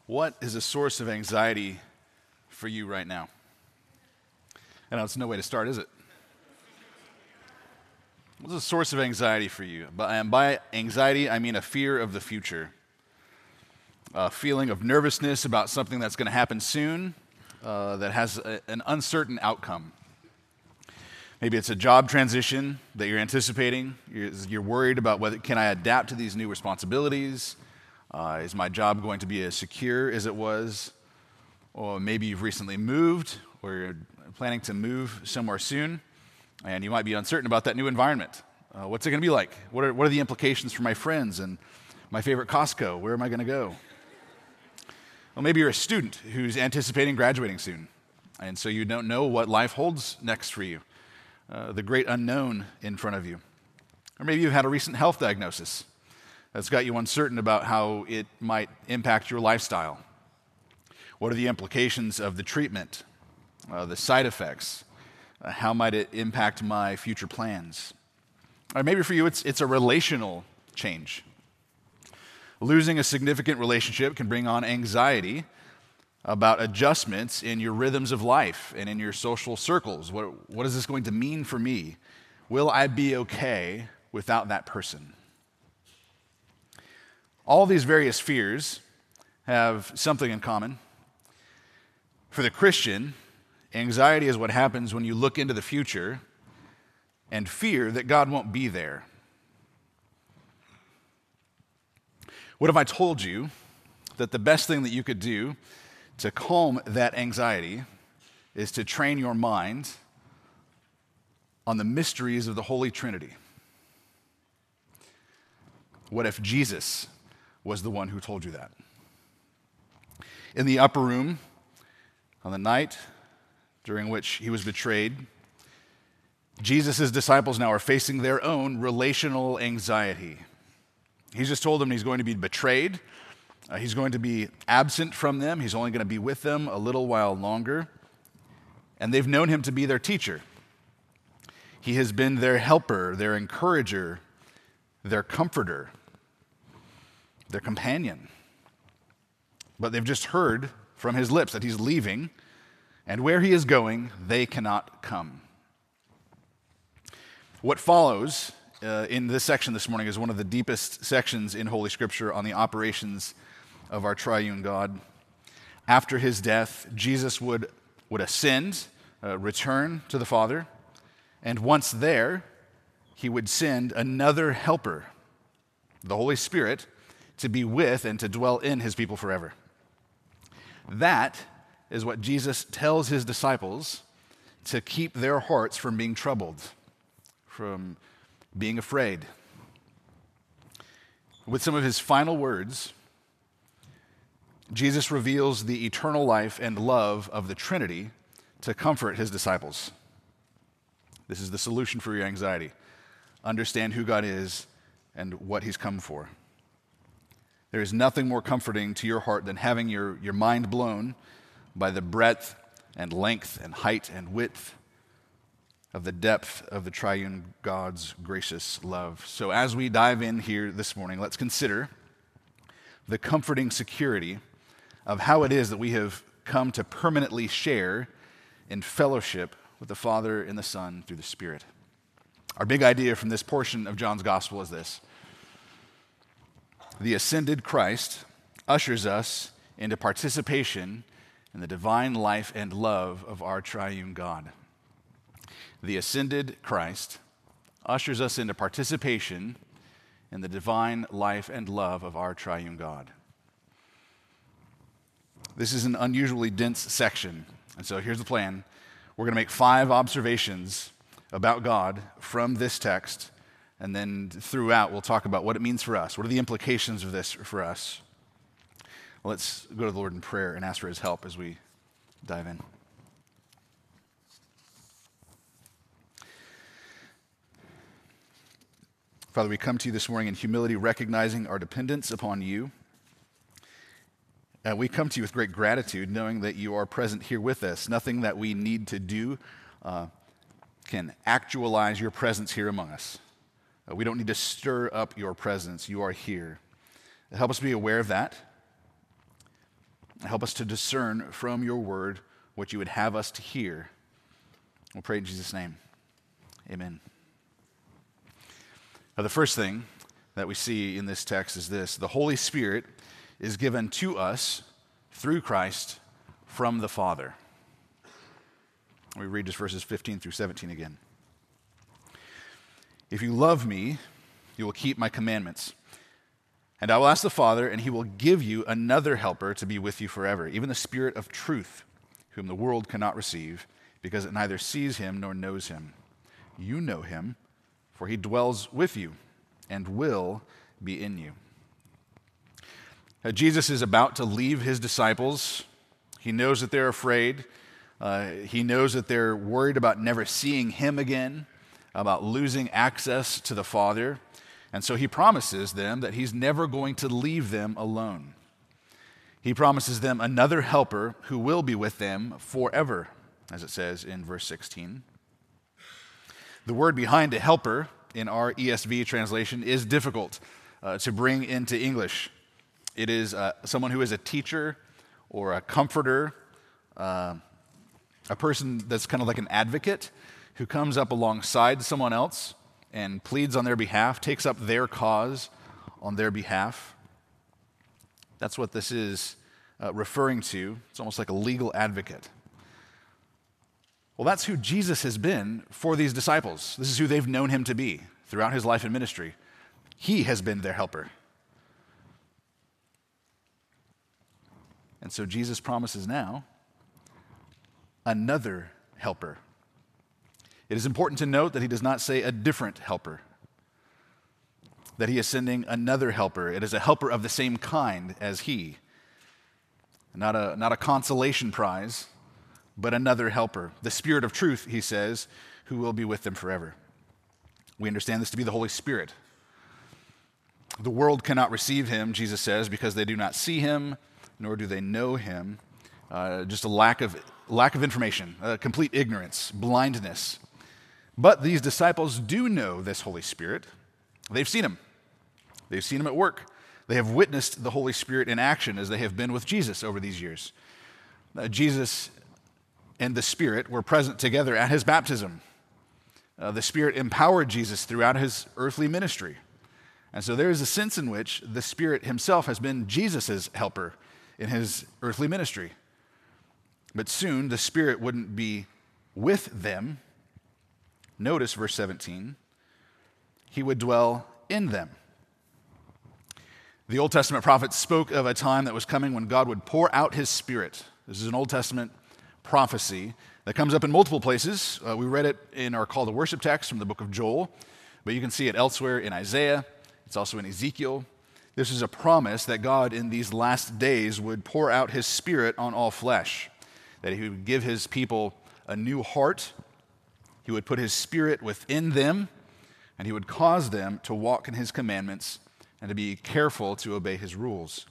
What is a source of anxiety for you right now? I know it's no way to start, is it? What's a source of anxiety for you? By anxiety, I mean a fear of the future, a feeling of nervousness about something that's going to happen soon that has an uncertain outcome. Maybe it's a job transition that you're anticipating. You're worried about whether can I adapt to these new responsibilities? Is my job going to be as secure as it was? Or maybe you've recently moved, or you're planning to move somewhere soon, and you might be uncertain about that new environment. What's it going to be like? What are the implications for my friends and my favorite Costco? Where am I going to go? Well, maybe you're a student who's anticipating graduating soon, and so you don't know what life holds next for you, the great unknown in front of you. Or maybe you've had a recent health diagnosis that's got you uncertain about how it might impact your lifestyle. What are the implications of the treatment, the side effects? How might it impact my future plans? Or maybe for you, it's a relational change. Losing a significant relationship can bring on anxiety about adjustments in your rhythms of life and in your social circles. What is this going to mean for me? Will I be okay without that person? All these various fears have something in common. For the Christian, anxiety is what happens when you look into the future and fear that God won't be there. What if I told you that the best thing that you could do to calm that anxiety is to train your mind on the mysteries of the Holy Trinity? What if Jesus was the one who told you that? In the upper room, on the night during which he was betrayed, Jesus' disciples now are facing their own relational anxiety. He's just told them he's going to be betrayed. He's going to be absent from them. He's only going to be with them a little while longer. And they've known him to be their teacher. He has been their helper, their encourager, their comforter, their companion. But they've just heard from his lips that he's leaving, and where he is going, they cannot come. What follows in this section this morning is one of the deepest sections in Holy Scripture on the operations of our triune God. After his death, Jesus would ascend, return to the Father, and once there, he would send another helper, the Holy Spirit, to be with and to dwell in his people forever. That is what Jesus tells his disciples to keep their hearts from being troubled, from being afraid. With some of his final words, Jesus reveals the eternal life and love of the Trinity to comfort his disciples. This is the solution for your anxiety. Understand who God is and what he's come for. There is nothing more comforting to your heart than having your mind blown by the breadth and length and height and width of the depth of the triune God's gracious love. So as we dive in here this morning, let's consider the comforting security of how it is that we have come to permanently share in fellowship with the Father and the Son through the Spirit. Our big idea from this portion of John's Gospel is this: the ascended Christ ushers us into participation in the divine life and love of our triune God. The ascended Christ ushers us into participation in the divine life and love of our triune God. This is an unusually dense section, and so here's the plan. We're going to make 5 observations about God from this text, and then throughout, we'll talk about what it means for us. What are the implications of this for us? Let's go to the Lord in prayer and ask for his help as we dive in. Father, we come to you this morning in humility, recognizing our dependence upon you. We come to you with great gratitude, knowing that you are present here with us. Nothing that we need to do can actualize your presence here among us. We don't need to stir up your presence. You are here. Help us be aware of that. Help us to discern from your word what you would have us to hear. We'll pray in Jesus' name. Amen. Now, the first thing that we see in this text is this: the Holy Spirit is given to us through Christ from the Father. We read just verses 15 through 17 again. If you love me, you will keep my commandments. And I will ask the Father, and he will give you another helper to be with you forever, even the Spirit of truth, whom the world cannot receive, because it neither sees him nor knows him. You know him, for he dwells with you and will be in you. Jesus is about to leave his disciples. He knows that they're afraid. He knows that they're worried about never seeing him again, about losing access to the Father. And so he promises them that he's never going to leave them alone. He promises them another helper who will be with them forever, as it says in verse 16. The word behind a helper in our ESV translation is difficult to bring into English. It is someone who is a teacher or a comforter, a person that's kind of like an advocate who comes up alongside someone else and pleads on their behalf, takes up their cause on their behalf. That's what this is referring to. It's almost like a legal advocate. Well, that's who Jesus has been for these disciples. This is who they've known him to be throughout his life and ministry. He has been their helper. And so Jesus promises now another helper. It is important to note that he does not say a different helper, that he is sending another helper. It is a helper of the same kind as he. Not a consolation prize, but another helper. The Spirit of truth, he says, who will be with them forever. We understand this to be the Holy Spirit. The world cannot receive him, Jesus says, because they do not see him, nor do they know him. Just a lack of information, complete ignorance, blindness. But these disciples do know this Holy Spirit. They've seen him. They've seen him at work. They have witnessed the Holy Spirit in action as they have been with Jesus over these years. Jesus and the Spirit were present together at his baptism. The Spirit empowered Jesus throughout his earthly ministry. And so there is a sense in which the Spirit himself has been Jesus' helper in his earthly ministry. But soon the Spirit wouldn't be with them. Notice verse 17. He would dwell in them. The Old Testament prophets spoke of a time that was coming when God would pour out his Spirit. This is an Old Testament prophecy that comes up in multiple places. We read it in our call to worship text from the book of Joel, but you can see it elsewhere in Isaiah. It's also in Ezekiel. This is a promise that God in these last days would pour out his Spirit on all flesh, that he would give his people a new heart. He would put his Spirit within them, and he would cause them to walk in his commandments and to be careful to obey his rules.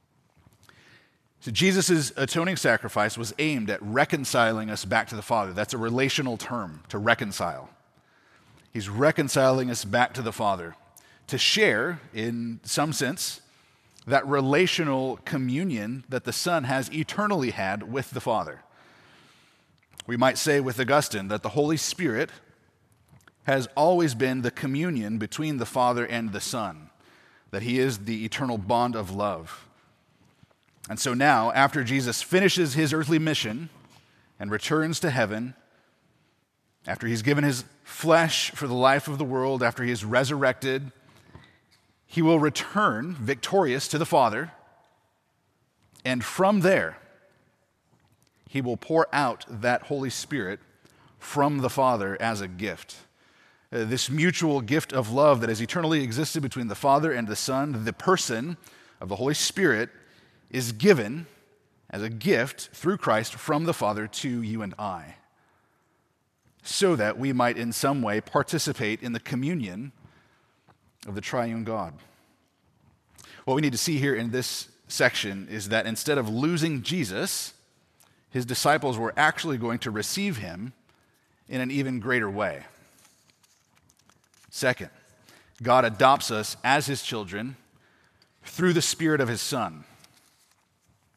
So Jesus' atoning sacrifice was aimed at reconciling us back to the Father. That's a relational term, to reconcile. He's reconciling us back to the Father, to share, in some sense, that relational communion that the Son has eternally had with the Father. We might say with Augustine that the Holy Spirit has always been the communion between the Father and the Son, that he is the eternal bond of love. And so now, after Jesus finishes his earthly mission and returns to heaven, after he's given his flesh for the life of the world, after he is resurrected, he will return victorious to the Father, and from there, he will pour out that Holy Spirit from the Father as a gift. This mutual gift of love that has eternally existed between the Father and the Son, the person of the Holy Spirit, is given as a gift through Christ from the Father to you and I, so that we might in some way participate in the communion of the triune God. What we need to see here in this section is that instead of losing Jesus, his disciples were actually going to receive him in an even greater way. Second, God adopts us as his children through the Spirit of his Son.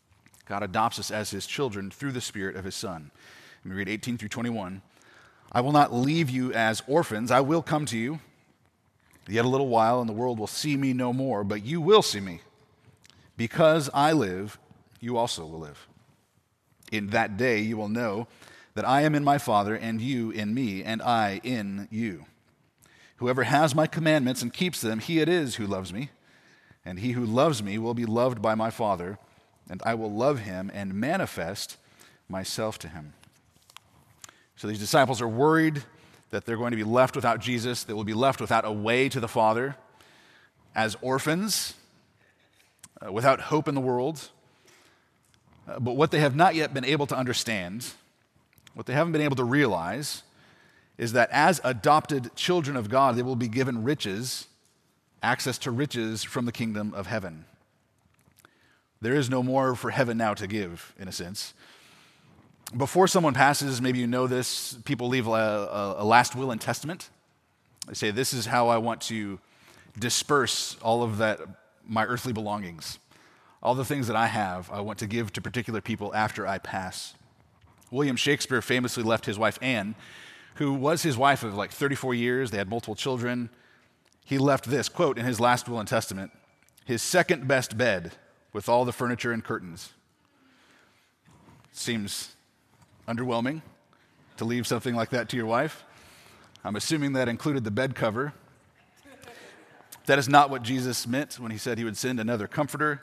God adopts us as his children through the Spirit of his Son. Let me read 18 through 21. I will not leave you as orphans. I will come to you. Yet a little while, and the world will see me no more, but you will see me. Because I live, you also will live. In that day you will know that I am in my Father, and you in me, and I in you. Whoever has my commandments and keeps them, he it is who loves me. And he who loves me will be loved by my Father, and I will love him and manifest myself to him. So these disciples are worried that they're going to be left without Jesus. They will be left without a way to the Father as orphans, without hope in the world. But what they have not yet been able to understand, what they haven't been able to realize, is that as adopted children of God, they will be given riches, access to riches from the kingdom of heaven. There is no more for heaven now to give, in a sense. Before someone passes, maybe you know this, people leave a last will and testament. They say, this is how I want to disperse all of that, my earthly belongings. All the things that I have, I want to give to particular people after I pass. William Shakespeare famously left his wife Anne, who was his wife of like 34 years. They had multiple children. He left this, quote, in his last will and testament, his second best bed with all the furniture and curtains. Seems underwhelming to leave something like that to your wife. I'm assuming that included the bed cover. That is not what Jesus meant when he said he would send another comforter.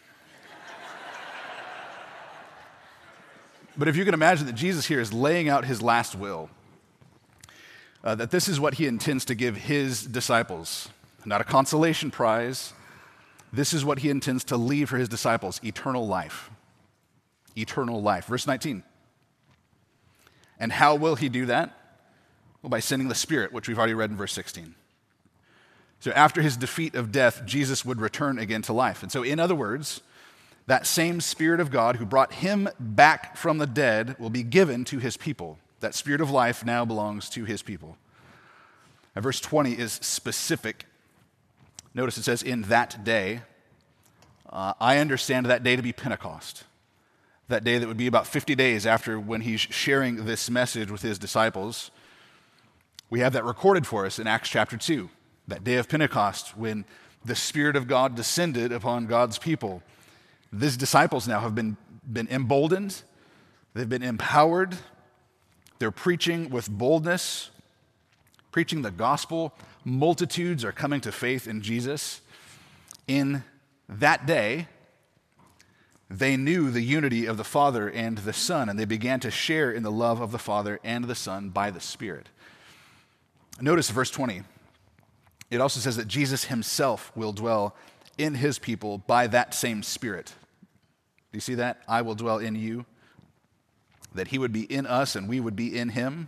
But if you can imagine that Jesus here is laying out his last will, that this is what he intends to give his disciples, not a consolation prize. This is what he intends to leave for his disciples, eternal life. Eternal life. Verse 19. And how will he do that? Well, by sending the Spirit, which we've already read in verse 16. So after his defeat of death, Jesus would return again to life. And so in other words, that same Spirit of God who brought him back from the dead will be given to his people. That Spirit of life now belongs to his people. And verse 20 is specific. Notice it says, in that day. I understand that day to be Pentecost. That day that would be about 50 days after when he's sharing this message with his disciples. We have that recorded for us in Acts chapter 2. That day of Pentecost when the Spirit of God descended upon God's people. These disciples now have been emboldened. They've been empowered. They're preaching with boldness, preaching the gospel. Multitudes are coming to faith in Jesus. In that day, they knew the unity of the Father and the Son, and they began to share in the love of the Father and the Son by the Spirit. Notice verse 20. It also says that Jesus himself will dwell in his people by that same Spirit. Do you see that? I will dwell in you. That he would be in us and we would be in him.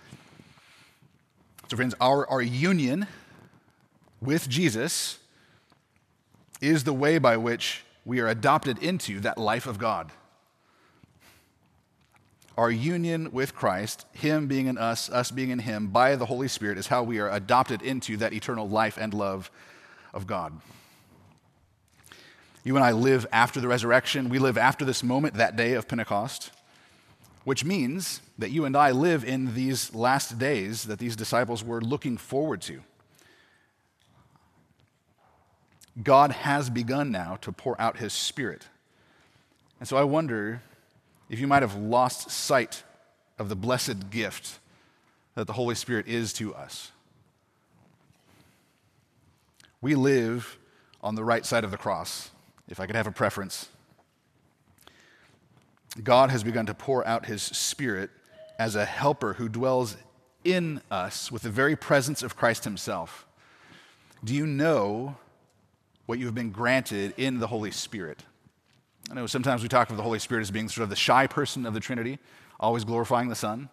So friends, our union with Jesus is the way by which we are adopted into that life of God. Our union with Christ, him being in us, us being in him, by the Holy Spirit is how we are adopted into that eternal life and love of God. You and I live after the resurrection. We live after this moment, that day of Pentecost, which means that you and I live in these last days that these disciples were looking forward to. God has begun now to pour out his Spirit. And so I wonder if you might have lost sight of the blessed gift that the Holy Spirit is to us. We live on the right side of the cross, if I could have a preference. God has begun to pour out his Spirit as a helper who dwells in us with the very presence of Christ himself. Do you know what you've been granted in the Holy Spirit? I know sometimes we talk of the Holy Spirit as being sort of the shy person of the Trinity, always glorifying the Son.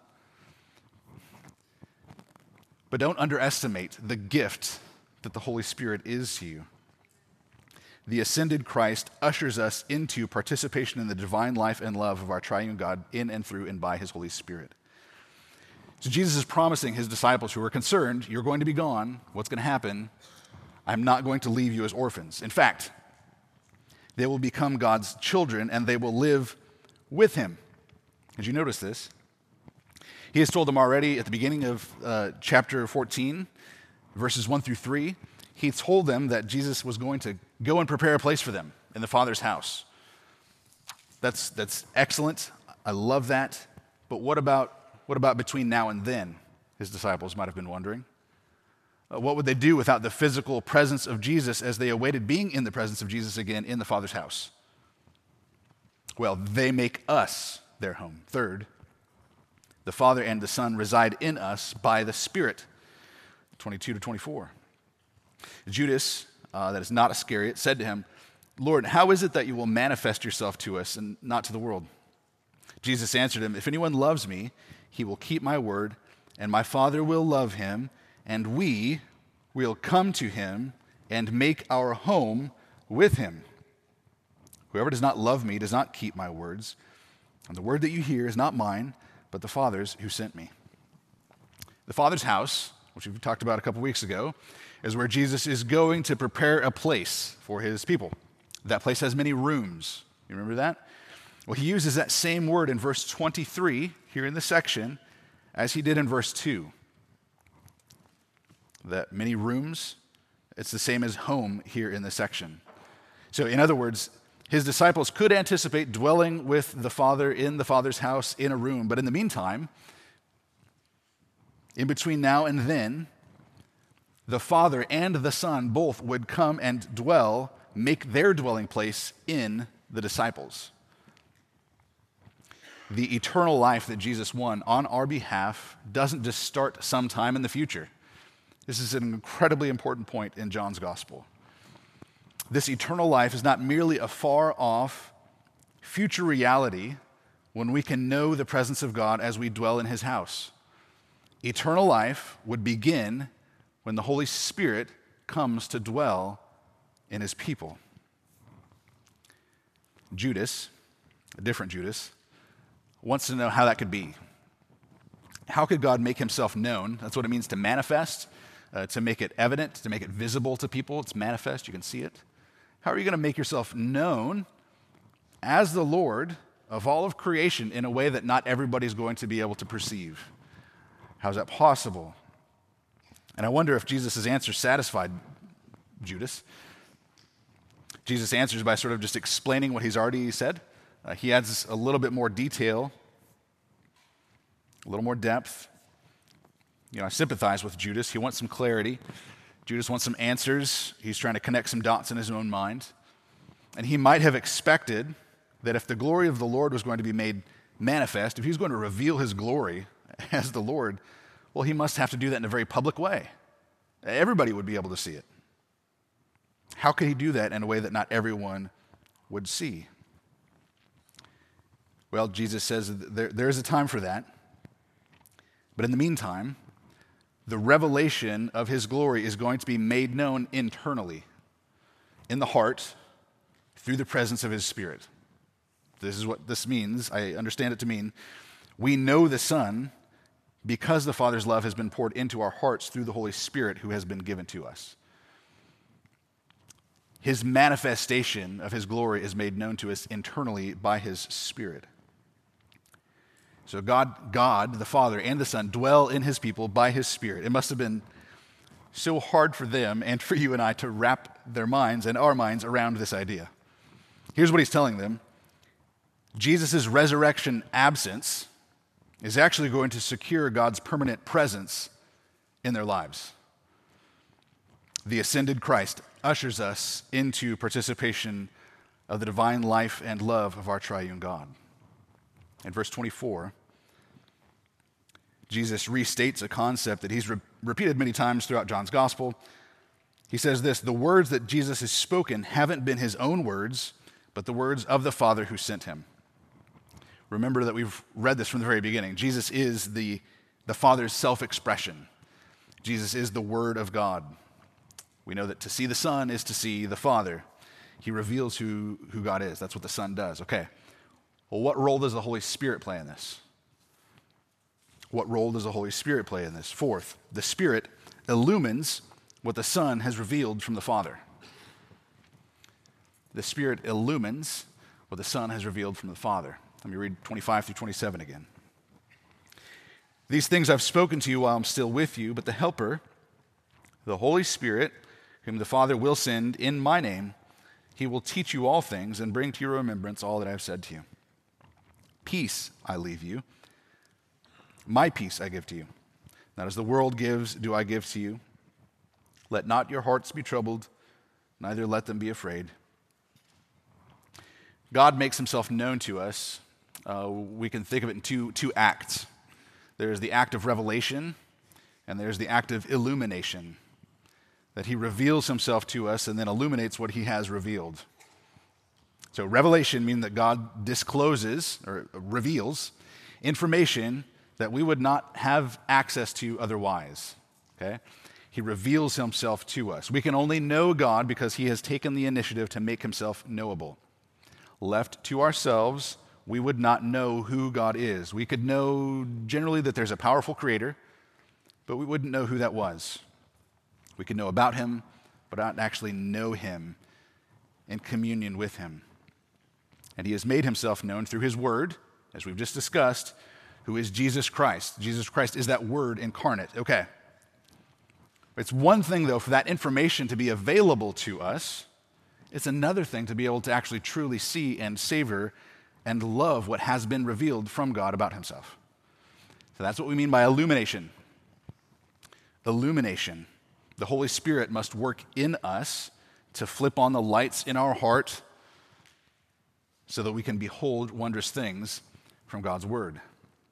But don't underestimate the gift that the Holy Spirit is to you. The ascended Christ ushers us into participation in the divine life and love of our triune God in and through and by his Holy Spirit. So Jesus is promising his disciples who are concerned, you're going to be gone, what's going to happen? I'm not going to leave you as orphans. In fact, They will become God's children, and they will live with him. Did you notice this? He has told them already at the beginning of chapter 14, verses 1 through 3. He told them that Jesus was going to go and prepare a place for them in the Father's house. That's excellent. I love that. But what about between now and then? His disciples might have been wondering. What would they do without the physical presence of Jesus as they awaited being in the presence of Jesus again in the Father's house? Well, they make us their home. Third, the Father and the Son reside in us by the Spirit. 22 to 24. Judas, that is not Iscariot, said to him, Lord, how is it that you will manifest yourself to us and not to the world? Jesus answered him, if anyone loves me, he will keep my word, and my Father will love him, and we will come to him and make our home with him. Whoever does not love me does not keep my words, and the word that you hear is not mine, but the Father's who sent me. The Father's house, which we talked about a couple weeks ago, is where Jesus is going to prepare a place for his people. That place has many rooms. You remember that? Well, he uses that same word in verse 23 here in the section as he did in verse 2. That many rooms, it's the same as home here in this section. So in other words, his disciples could anticipate dwelling with the Father in the Father's house in a room, but in the meantime, in between now and then, the Father and the Son both would come and dwell, make their dwelling place in the disciples. The eternal life that Jesus won on our behalf doesn't just start sometime in the future. This is an incredibly important point in John's gospel. This eternal life is not merely a far-off future reality when we can know the presence of God as we dwell in his house. Eternal life would begin when the Holy Spirit comes to dwell in his people. Judas, a different Judas, wants to know how that could be. How could God make himself known? That's what it means to manifest, to make it evident, to make it visible to people. It's manifest, you can see it. How are you going to make yourself known as the Lord of all of creation in a way that not everybody's going to be able to perceive? How is that possible? And I wonder if Jesus' answer satisfied Judas. Jesus answers by sort of just explaining what he's already said. He adds a little bit more detail, a little more depth. I sympathize with Judas. He wants some clarity. Judas wants some answers. He's trying to connect some dots in his own mind. And he might have expected that if the glory of the Lord was going to be made manifest, if he was going to reveal his glory as the Lord, well, he must have to do that in a very public way. Everybody would be able to see it. How could he do that in a way that not everyone would see? Well, Jesus says there is a time for that. But in the meantime, the revelation of his glory is going to be made known internally, in the heart, through the presence of his Spirit. This is what this means. I understand it to mean we know the Son because the Father's love has been poured into our hearts through the Holy Spirit who has been given to us. His manifestation of his glory is made known to us internally by his Spirit. So God, the Father and the Son, dwell in his people by his Spirit. It must have been so hard for them and for you and I to wrap their minds and our minds around this idea. Here's what he's telling them. Jesus' resurrection absence is actually going to secure God's permanent presence in their lives. The ascended Christ ushers us into participation of the divine life and love of our triune God. In verse 24, Jesus restates a concept that he's repeated many times throughout John's gospel. He says this, the words that Jesus has spoken haven't been his own words, but the words of the Father who sent him. Remember that we've read this from the very beginning. Jesus is the Father's self-expression. Jesus is the Word of God. We know that to see the Son is to see the Father. He reveals who God is. That's what the Son does. Okay. Well, what role does the Holy Spirit play in this? What role does the Holy Spirit play in this? Fourth, the Spirit illumines what the Son has revealed from the Father. The Spirit illumines what the Son has revealed from the Father. Let me read 25 through 27 again. These things I've spoken to you while I'm still with you, but the Helper, the Holy Spirit, whom the Father will send in my name, he will teach you all things and bring to your remembrance all that I have said to you. Peace I leave you. My peace I give to you. Not as the world gives, do I give to you. Let not your hearts be troubled, neither let them be afraid. God makes himself known to us. We can think of it in two acts. There's the act of revelation, and there's the act of illumination, that he reveals himself to us and then illuminates what he has revealed. So revelation means that God discloses or reveals information that we would not have access to otherwise. Okay? He reveals himself to us. We can only know God because he has taken the initiative to make himself knowable. Left to ourselves, we would not know who God is. We could know generally that there's a powerful creator, but we wouldn't know who that was. We could know about him, but not actually know him in communion with him. And he has made himself known through his word, as we've just discussed, who is Jesus Christ. Jesus Christ is that word incarnate. Okay. It's one thing, though, for that information to be available to us. It's another thing to be able to actually truly see and savor and love what has been revealed from God about himself. So that's what we mean by illumination. Illumination. The Holy Spirit must work in us to flip on the lights in our heart so that we can behold wondrous things from God's word.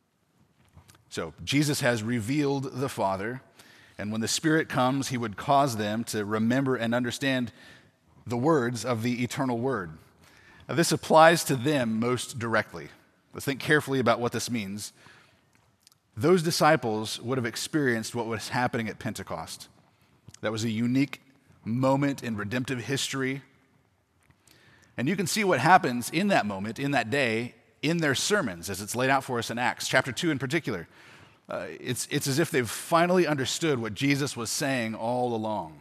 So Jesus has revealed the Father, and when the Spirit comes, he would cause them to remember and understand the words of the eternal word. Now, this applies to them most directly. Let's think carefully about what this means. Those disciples would have experienced what was happening at Pentecost. That was a unique moment in redemptive history. And you can see what happens in that moment, in that day, in their sermons, as it's laid out for us in Acts, chapter 2 in particular. It's as if they've finally understood what Jesus was saying all along.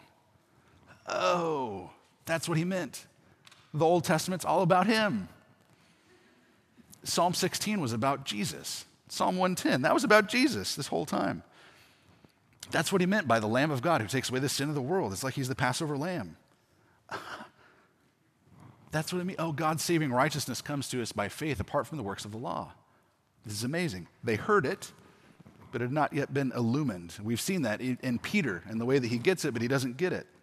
Oh, that's what he meant. The Old Testament's all about him. Psalm 16 was about Jesus. Psalm 110, that was about Jesus this whole time. That's what he meant by the Lamb of God who takes away the sin of the world. It's like he's the Passover lamb. That's what it means. Oh, God's saving righteousness comes to us by faith apart from the works of the law. This is amazing. They heard it, but it had not yet been illumined. We've seen that in Peter and the way that he gets it, but he doesn't get it.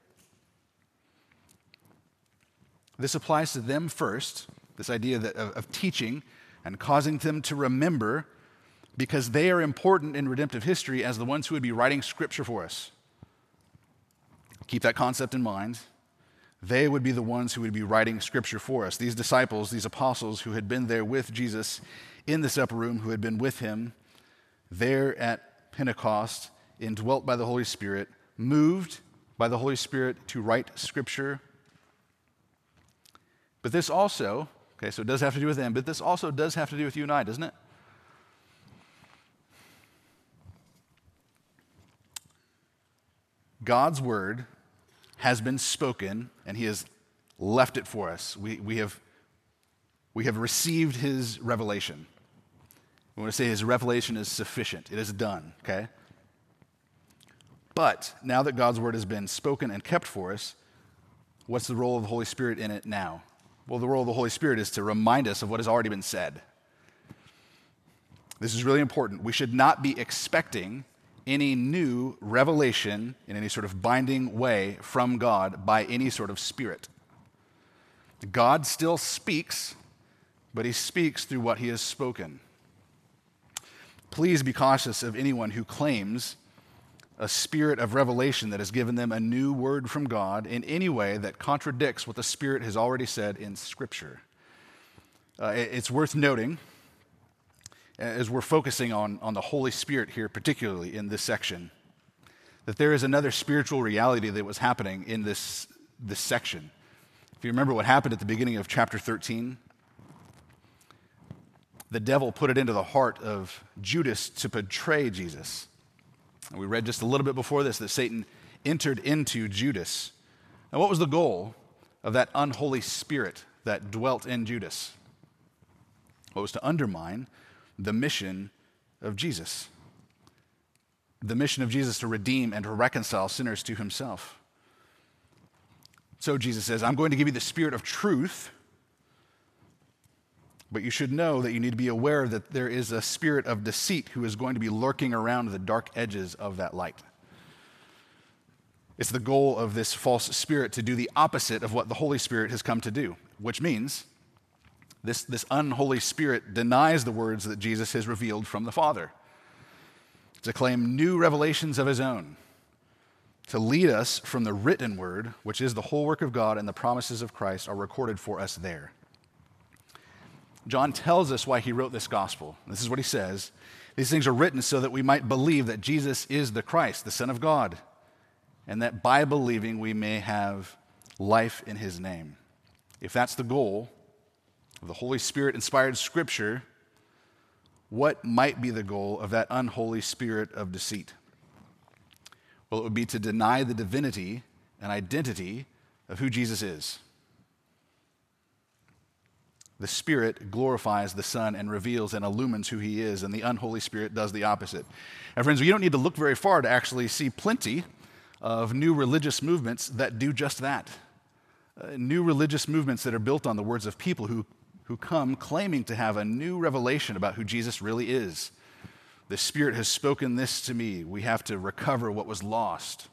This applies to them first, this idea of teaching and causing them to remember, because they are important in redemptive history as the ones who would be writing scripture for us. Keep that concept in mind. They would be the ones who would be writing scripture for us. These disciples, these apostles who had been there with Jesus in this upper room, who had been with him there at Pentecost, indwelt by the Holy Spirit, moved by the Holy Spirit to write scripture. But this also, okay, so it does have to do with them, but this also does have to do with you and I, doesn't it? God's word has been spoken, and he has left it for us. We have received his revelation. We want to say his revelation is sufficient. It is done, okay? But now that God's word has been spoken and kept for us, what's the role of the Holy Spirit in it now? Well, the role of the Holy Spirit is to remind us of what has already been said. This is really important. We should not be expecting any new revelation in any sort of binding way from God by any sort of spirit. God still speaks, but he speaks through what he has spoken. Please be cautious of anyone who claims a spirit of revelation that has given them a new word from God in any way that contradicts what the Spirit has already said in Scripture. It's worth noting, as we're focusing on the Holy Spirit here, particularly in this section, that there is another spiritual reality that was happening in this section. If you remember what happened at the beginning of chapter 13, the devil put it into the heart of Judas to betray Jesus. And we read just a little bit before this that Satan entered into Judas. Now, what was the goal? of that unholy spirit that dwelt in Judas. What was to undermine the mission of Jesus. The mission of Jesus to redeem and to reconcile sinners to himself. So Jesus says, I'm going to give you the spirit of truth, but you should know that you need to be aware that there is a spirit of deceit who is going to be lurking around the dark edges of that light. It's the goal of this false spirit to do the opposite of what the Holy Spirit has come to do, which means this unholy spirit denies the words that Jesus has revealed from the Father, to claim new revelations of his own, to lead us from the written word, which is the whole work of God, and the promises of Christ are recorded for us there. John tells us why he wrote this gospel. This is what he says. These things are written so that we might believe that Jesus is the Christ, the Son of God, and that by believing we may have life in his name. If that's the goal of the Holy Spirit-inspired Scripture, what might be the goal of that unholy spirit of deceit? Well, it would be to deny the divinity and identity of who Jesus is. The Spirit glorifies the Son and reveals and illumines who he is, and the unholy spirit does the opposite. And friends, you don't need to look very far to actually see plenty of new religious movements that do just that. New religious movements that are built on the words of people who come claiming to have a new revelation about who Jesus really is. The Spirit has spoken this to me. We have to recover what was lost.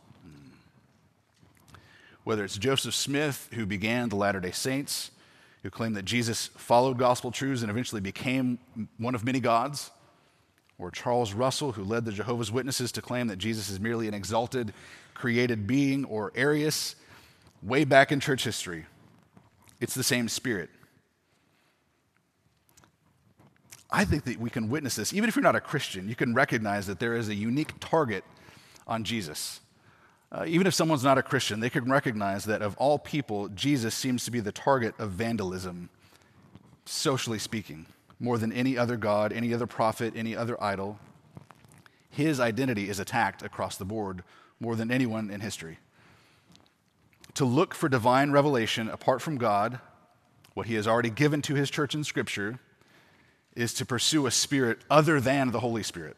Whether it's Joseph Smith, who began the Latter-day Saints, who claimed that Jesus followed gospel truths and eventually became one of many gods, or Charles Russell, who led the Jehovah's Witnesses to claim that Jesus is merely an exalted, created being, or Arius, way back in church history. It's the same Spirit. I think that we can witness this. Even if you're not a Christian, you can recognize that there is a unique target on Jesus. Even if someone's not a Christian, they can recognize that of all people, Jesus seems to be the target of vandalism, socially speaking, more than any other god, any other prophet, any other idol. His identity is attacked across the board more than anyone in history. To look for divine revelation apart from God, what he has already given to his church in Scripture, is to pursue a spirit other than the Holy Spirit.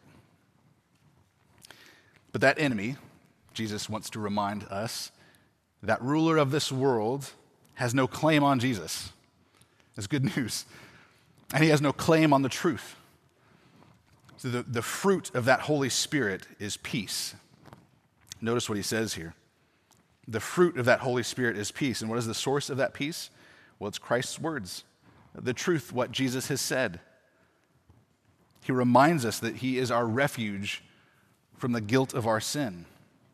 But that enemy, Jesus wants to remind us, that ruler of this world has no claim on Jesus. That's good news. And he has no claim on the truth. So the fruit of that Holy Spirit is peace. Notice what he says here. The fruit of that Holy Spirit is peace. And what is the source of that peace? Well, it's Christ's words. The truth, what Jesus has said. He reminds us that he is our refuge from the guilt of our sin.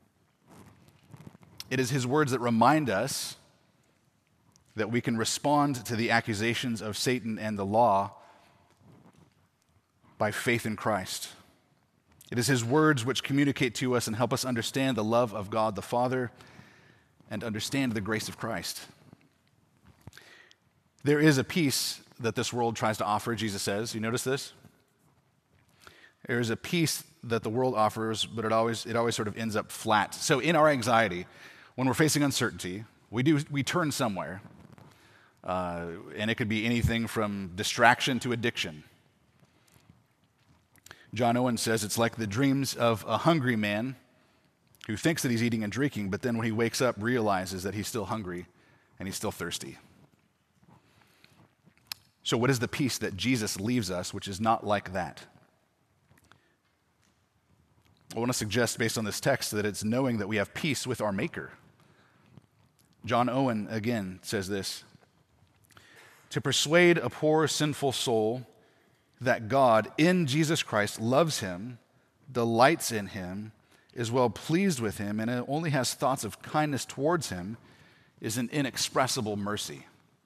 It is his words that remind us that we can respond to the accusations of Satan and the law by faith in Christ. It is his words which communicate to us and help us understand the love of God the Father and understand the grace of Christ. There is a peace that this world tries to offer, Jesus says. You notice this? There is a peace that the world offers, but it always sort of ends up flat. So in our anxiety, when we're facing uncertainty, we turn somewhere. And it could be anything from distraction to addiction. John Owen says it's like the dreams of a hungry man who thinks that he's eating and drinking, but then when he wakes up, realizes that he's still hungry and he's still thirsty. So what is the peace that Jesus leaves us, which is not like that? I want to suggest, based on this text, that it's knowing that we have peace with our Maker. John Owen, again, says this: to persuade a poor, sinful soul that God, in Jesus Christ, loves him, delights in him, is well pleased with him, and only has thoughts of kindness towards him, is an inexpressible mercy.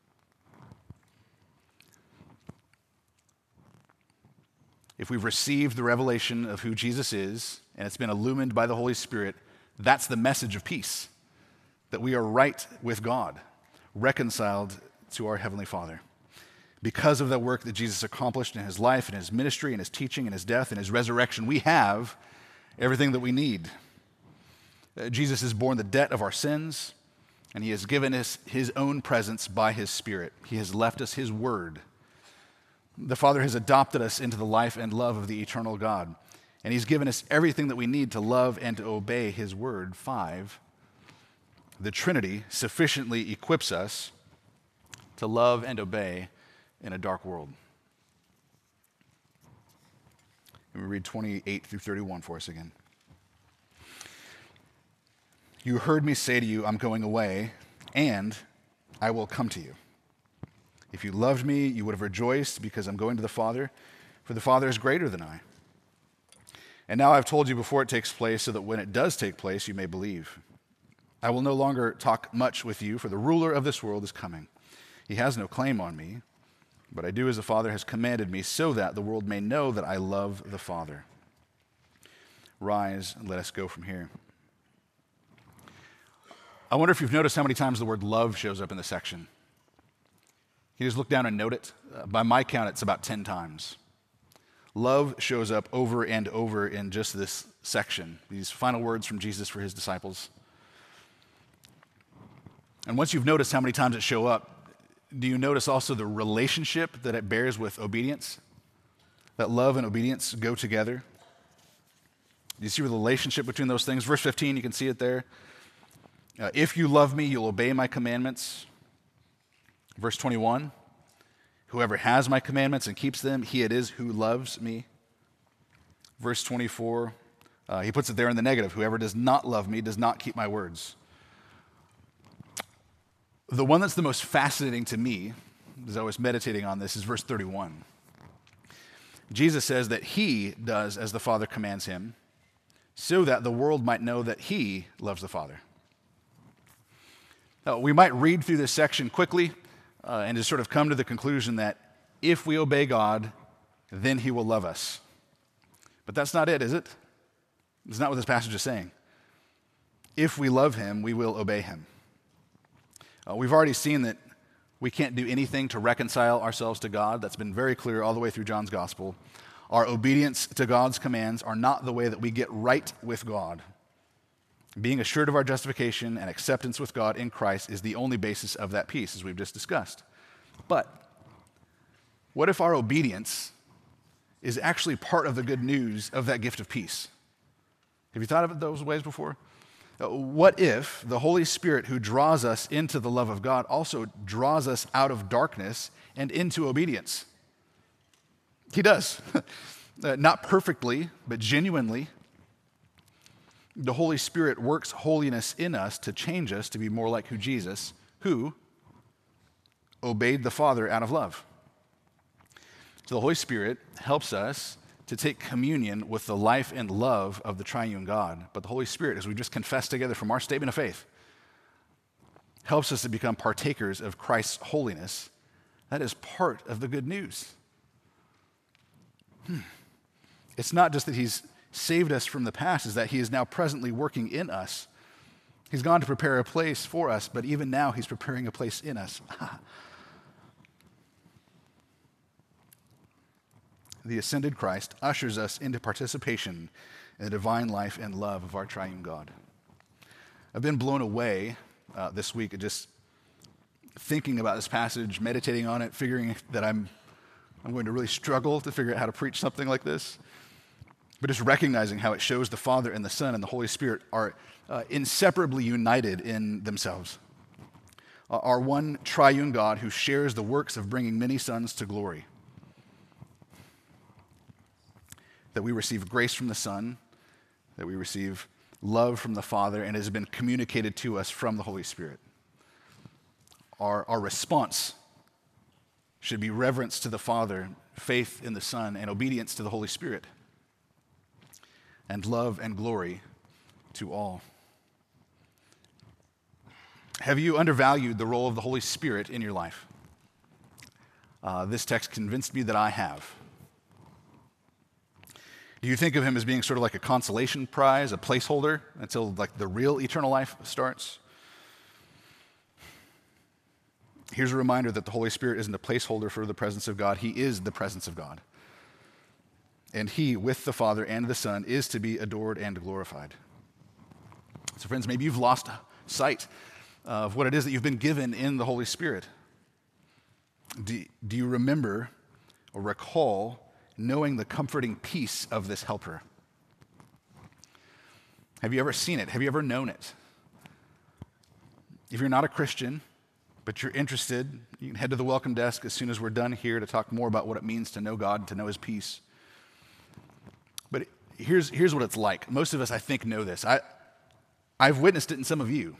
If we've received the revelation of who Jesus is, and it's been illumined by the Holy Spirit, that's the message of peace, that we are right with God, reconciled to our Heavenly Father. Because of the work that Jesus accomplished in his life and his ministry and his teaching and his death and his resurrection, we have everything that we need. Jesus has borne the debt of our sins. and he has given us his own presence by his Spirit. He has left us his word. The Father has adopted us into the life and love of the eternal God, and he's given us everything that we need to love and to obey his word. 5, the Trinity sufficiently equips us to love and obey in a dark world. Let me read 28 through 31 for us again. You heard me say to you, I'm going away, and I will come to you. If you loved me, you would have rejoiced because I'm going to the Father, for the Father is greater than I. And now I've told you before it takes place, so that when it does take place, you may believe. I will no longer talk much with you, for the ruler of this world is coming. He has no claim on me, but I do as the Father has commanded me, so that the world may know that I love the Father. Rise and let us go from here. I wonder if you've noticed how many times the word love shows up in the section. Can you just look down and note it? By my count, it's about 10 times. Love shows up over and over in just this section, these final words from Jesus for his disciples. And once you've noticed how many times it show up, do you notice also the relationship that it bears with obedience? That love and obedience go together? Do you see the relationship between those things? Verse 15, you can see it there. If you love me, you'll obey my commandments. Verse 21, whoever has my commandments and keeps them, he it is who loves me. Verse 24, he puts it there in the negative. Whoever does not love me does not keep my words. The one that's the most fascinating to me, as I was meditating on this, is verse 31. Jesus says that he does as the Father commands him, so that the world might know that he loves the Father. Now, we might read through this section quickly and just sort of come to the conclusion that if we obey God, then he will love us. But that's not it, is it? It's not what this passage is saying. If we love him, we will obey him. We've already seen that we can't do anything to reconcile ourselves to God. That's been very clear all the way through John's gospel. Our obedience to God's commands are not the way that we get right with God. Being assured of our justification and acceptance with God in Christ is the only basis of that peace, as we've just discussed. But what if our obedience is actually part of the good news of that gift of peace? Have you thought of it those ways before? What if the Holy Spirit who draws us into the love of God also draws us out of darkness and into obedience? He does. Not perfectly, but genuinely. The Holy Spirit works holiness in us to change us to be more like Jesus, who obeyed the Father out of love. So the Holy Spirit helps us to take communion with the life and love of the triune God. But the Holy Spirit, as we just confessed together from our statement of faith, helps us to become partakers of Christ's holiness. That is part of the good news. It's not just that he's saved us from the past, is that he is now presently working in us. He's gone to prepare a place for us, but even now he's preparing a place in us. The ascended Christ ushers us into participation in the divine life and love of our triune God. I've been blown away this week at just thinking about this passage, meditating on it, figuring that I'm going to really struggle to figure out how to preach something like this. But just recognizing how it shows the Father and the Son and the Holy Spirit are inseparably united in themselves. Our one triune God who shares the works of bringing many sons to glory. That we receive grace from the Son, that we receive love from the Father, and it has been communicated to us from the Holy Spirit. Our response should be reverence to the Father, faith in the Son, and obedience to the Holy Spirit, and love and glory to all. Have you undervalued the role of the Holy Spirit in your life? This text convinced me that I have. Do you think of him as being sort of like a consolation prize, a placeholder until like the real eternal life starts? Here's a reminder that the Holy Spirit isn't a placeholder for the presence of God. He is the presence of God. And he, with the Father and the Son, is to be adored and glorified. So friends, maybe you've lost sight of what it is that you've been given in the Holy Spirit? Do you remember or recall knowing the comforting peace of this helper? Have you ever seen it? Have you ever known it? If you're not a Christian, but you're interested, you can head to the welcome desk as soon as we're done here to talk more about what it means to know God, to know his peace. But here's what it's like. Most of us, I think, know this. I've witnessed it in some of you.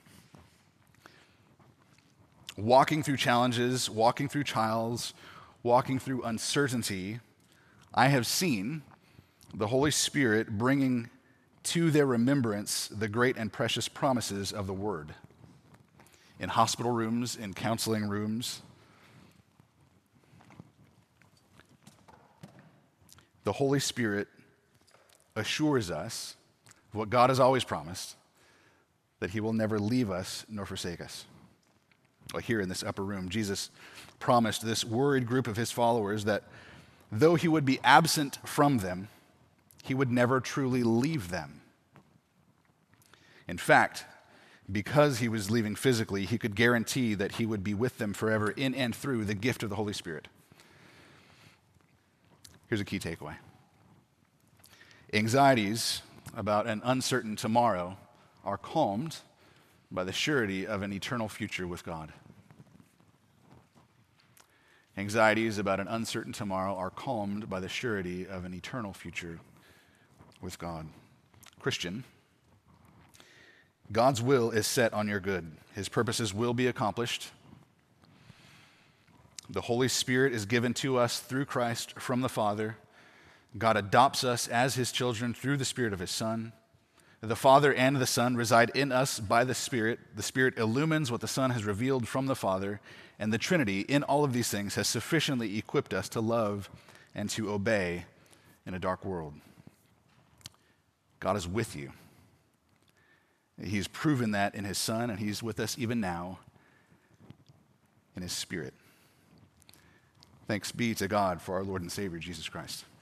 Walking through challenges, walking through trials, walking through uncertainty, I have seen the Holy Spirit bringing to their remembrance the great and precious promises of the Word. In hospital rooms, in counseling rooms. The Holy Spirit assures us of what God has always promised, that he will never leave us nor forsake us. Well, here in this upper room, Jesus promised this worried group of his followers that though he would be absent from them, he would never truly leave them. In fact, because he was leaving physically, he could guarantee that he would be with them forever in and through the gift of the Holy Spirit. Here's a key takeaway. Anxieties about an uncertain tomorrow are calmed by the surety of an eternal future with God. Anxieties about an uncertain tomorrow are calmed by the surety of an eternal future with God. Christian, God's will is set on your good. His purposes will be accomplished. The Holy Spirit is given to us through Christ from the Father. God adopts us as his children through the Spirit of his Son. The Father and the Son reside in us by the Spirit. The Spirit illumines what the Son has revealed from the Father. And the Trinity, in all of these things, has sufficiently equipped us to love and to obey in a dark world. God is with you. He's proven that in his Son, and he's with us even now in his Spirit. Thanks be to God for our Lord and Savior, Jesus Christ.